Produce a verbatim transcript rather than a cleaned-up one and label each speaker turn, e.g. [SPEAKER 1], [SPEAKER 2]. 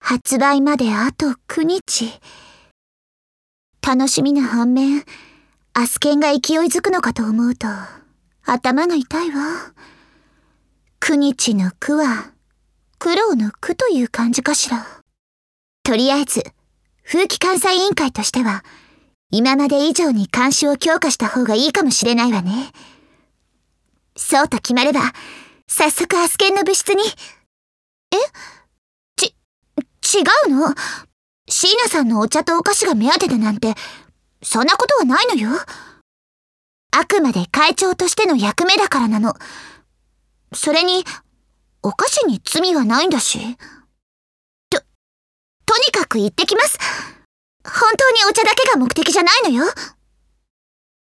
[SPEAKER 1] 発売まであとくにち。楽しみな反面、アスケンが勢いづくのかと思うと、頭が痛いわ。くにちの苦は、苦労の苦という感じかしら。とりあえず、風紀監査委員会としては、今まで以上に監視を強化した方がいいかもしれないわね。そうと決まれば、早速アスケンの部室に。え？ち、違うの？椎名さんのお茶とお菓子が目当てでなんて、そんなことはないのよ。あくまで会長としての役目だからなの。それに、お菓子に罪はないんだし。と、とにかく行ってきます。本当にお茶だけが目的じゃないのよ。